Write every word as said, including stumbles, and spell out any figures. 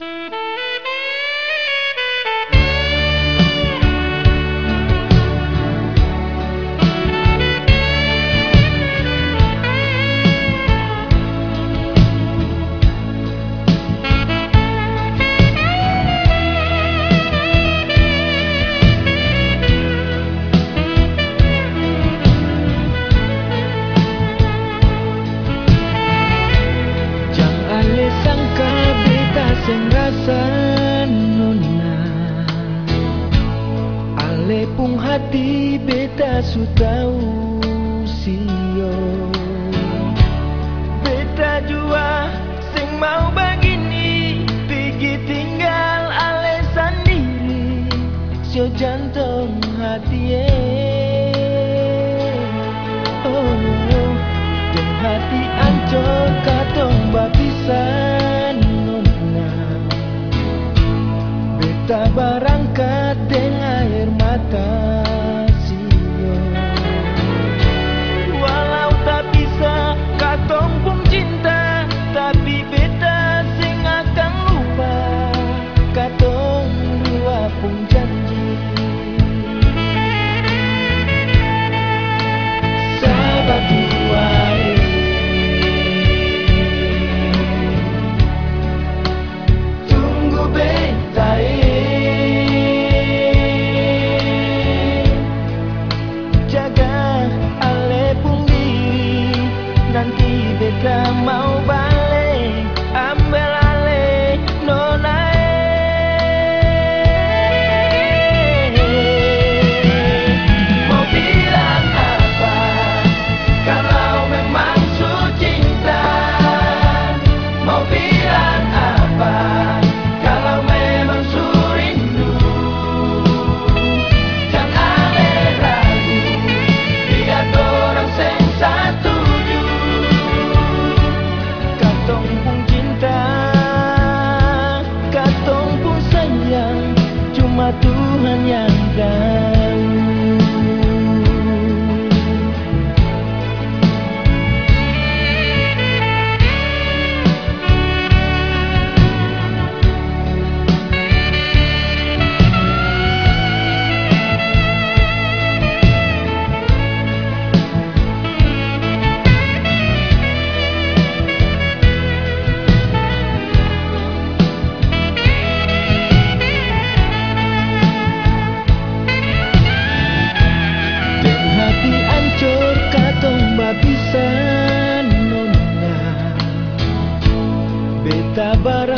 Sangka beta sing rasa nona, ale pung hati beta su tau sio. Beta jua sing mau begini, pergi tinggal ale sendiri, sio jantung hati oh, dan hati ancur katong bapisan nona. Beta berangkat dengan air mata sio. Walau tak bisa katong pun cinta, tapi beta sing akan lupa katong dua pun janji. Sahabat dua nanti beta mau balik, ambil alih nona. Mau bilang apa kalau memang su cinta? Mau bilang apa kalau memang su rindu? Jangan ale ragu, biar dorang seng satu. Katong pun cinta, katong pun sayang, cuma Tuhan yang tahu. Bisa nona, beta bar